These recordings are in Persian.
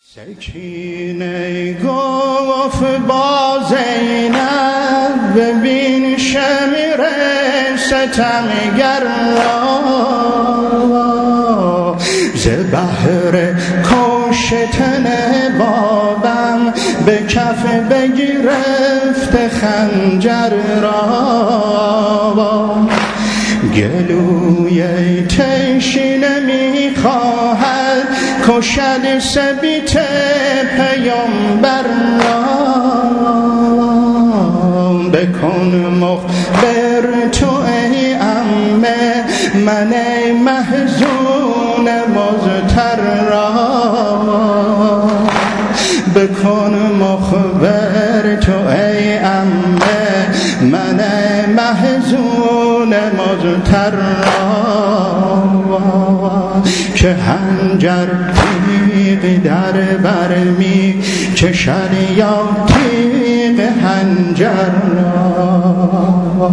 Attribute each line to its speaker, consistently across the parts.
Speaker 1: سکینه گفت با زینب ببین شمر ستمگر را ز بهر کشتن بابم به کف بگرفت خنجر را گلوی تشنه میخواهد کشد سبیت پیامبر را بکن مخبر تو ای عمه من محزون مضطر را بکن مخبر تو ای عمه من محزون مضطر را که خنجر تیغ در بر می کشد یا تیغ خنجر را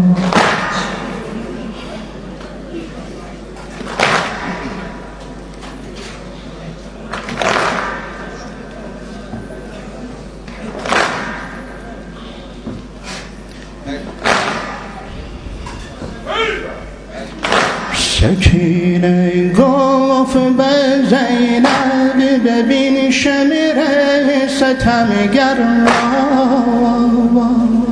Speaker 1: سکینه گفت به زینب ببین شمر ستمگر را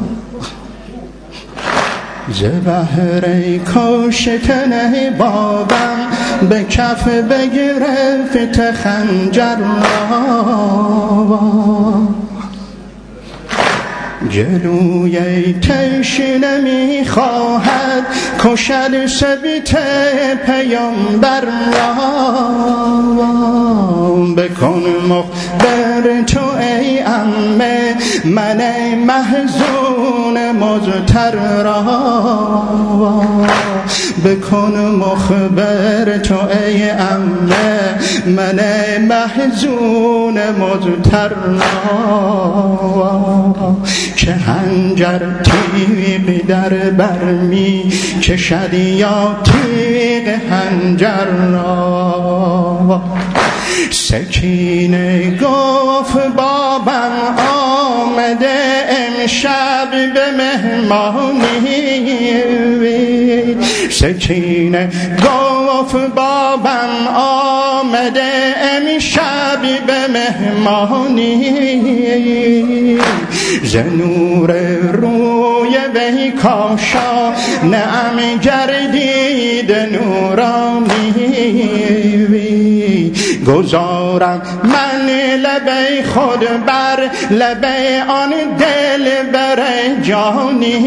Speaker 1: ز بهر کشتن بابم به کف بگرفت خنجر را جلوی تشنه میخواهد کشد سبیت پیامبر را بکن مخبر تو ای عمه من محزون مضطر را بکن مخبر تو ای عمه من محزون مضطر را که خنجر تیغ در برمی کشد یا تیغ خنجر را سکینه گفت بابم آمده امشب به مهمانی سکینه گفت بابم آمده امشب به مهمانی ز نور روی وی کاشا نعم گردید نورانی گذارم من لبه خود بر لبه آن دل بر جانی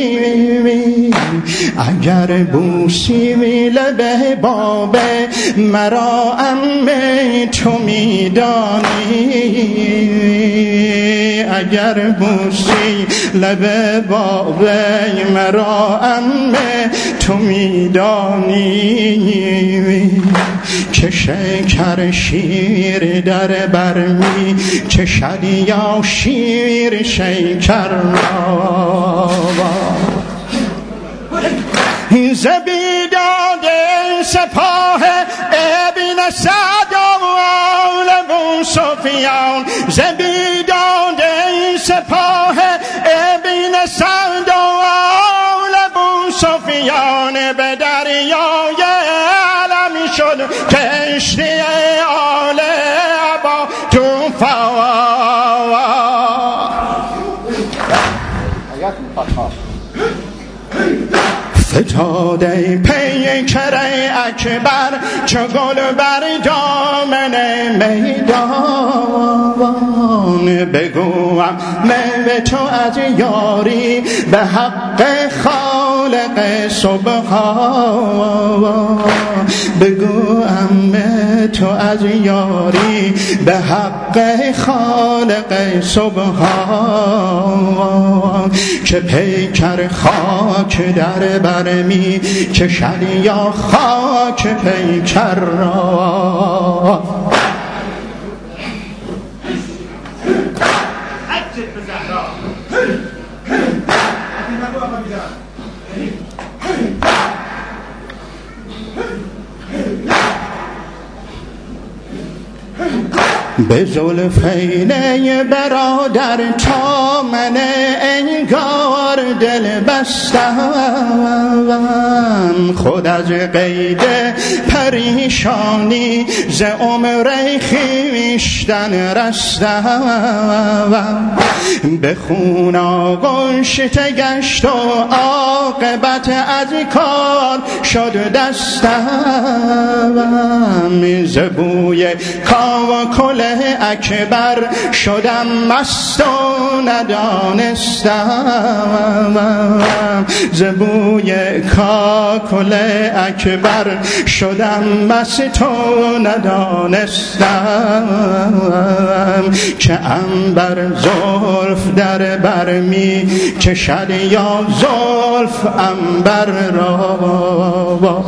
Speaker 1: اگر بوسی لبه بابه مرا عمه تو میدانی اگر بوسی لبه بابه مرا عمه تو میدانی که شکر شیر در برمی کشد یا شیر شکر را زبیداد سپاه ابن سعد و ابو سفیان زبیداد سپاه ابن سعد و ابو سفیان به دریای علم شد کشتی آل با طوفان فتاده پیکر اکبر چو گل بر دامن میدان بگویم به تو از یاری به حق خالق سبحان بگویم تو از یاری به حق خالق سبحان که پیکر خاک در برمی کشد یا خاک پیکر را به زلفین برادر تا من انگار دل بستم، خود از قید پریشانی ز عمر خویشتن رستم، به خون آغشته گشت و عاقبت از کار شد دستم، ز بوی کاوکل اکبر شدم مست و ندانستم، ز بوی کاکل اکبر شدم مست و ندانستم، که عنبر زلف در بر می کشد یا زلف عنبر را،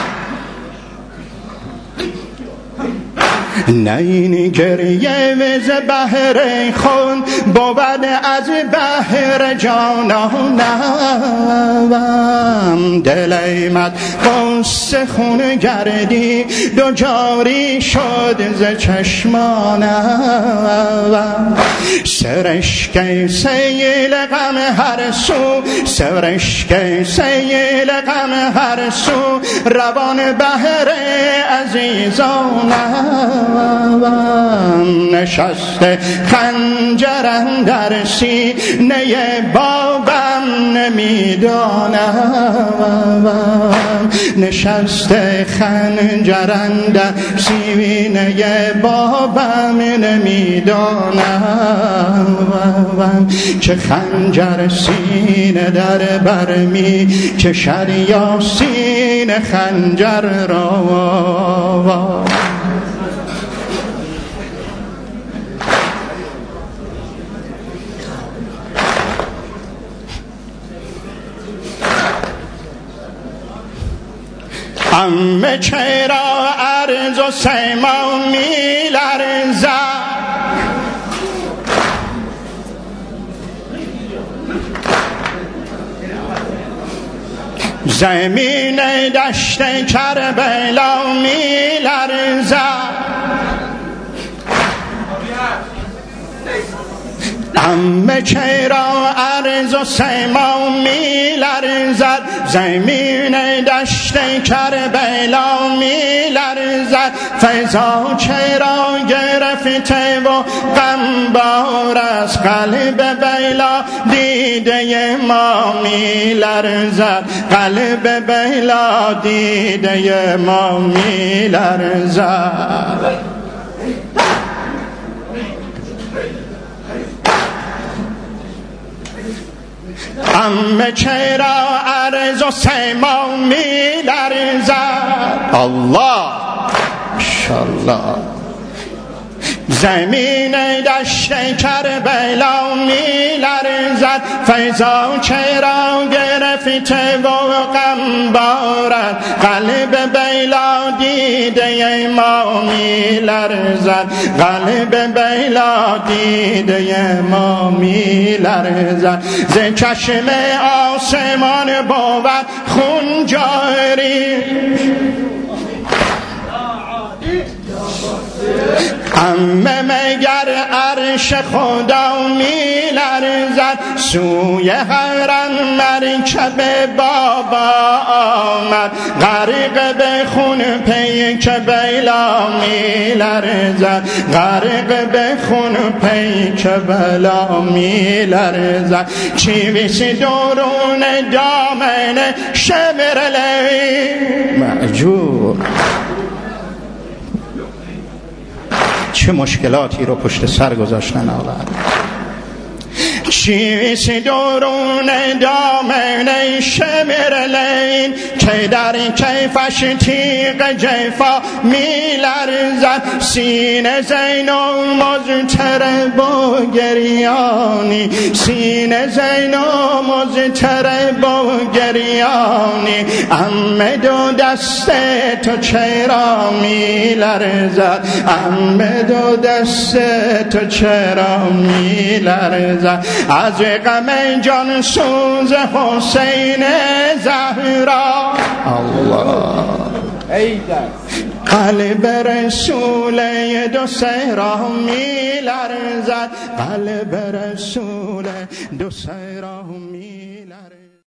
Speaker 1: نه این گریه وز بحر خون بود از بحر جانانم، دلیمت قصه خون گردی دو جاری شد ز چشمانم، سرشک سیل غم هر سو، سرشک سیل غم هر سو، روان بحر عزیزانم، نشسته خنجرم در سینه بابم نمیدانم، نشسته خنجرم در سینه بابم نمیدانم، که خنجر سینه در بر می کشد یا سینه خنجر را. عمه چرا عرض و سیما می لرزد، زمین دشت کربلا می لرزد، عمه چرا عرض و سیما می لرزد، زمین دشت کربلا می لرزد، فضا چرا گرفته و غمبار از قلب بیلا دیده ما می لرزد، قلب بیلا دیده ما می لرزد. عمه چرا عرض و سیما می لرزد، الله انشالله، زمین دشت کربلا می لرزد، فضا چرا گرفته و غمبارد، قلب بیلا دیده ما می لرزد، قلب بیلا دیده ما می لرزد، ز چشم آسمان بود خون جاری، عمه مگر عرش خدا می لرزد، سوی حرم مرکب بابا آمد، غرق به خون پیک بیلا می لرزد، غرق به خون پیک بلا می لرزد، چیویس درون دامن شمرلی معجور. چه مشکلاتی رو پشت سر گذاشتن آقا، چیویس درون دامن شمرلین، که در کیفش تیغ جفا می لرزد، سینه زین و مضطرب و گریانی، سینه زین و مضطرب و گریانی، عمه دو دست تو چرا می لرزد، عمه دو دست تو چرا می لرزد، از غم جان سوز حسین زهرا، الله قلب رسول دو سیرا می لرزد، قلب رسول دو سیرا می لرزد.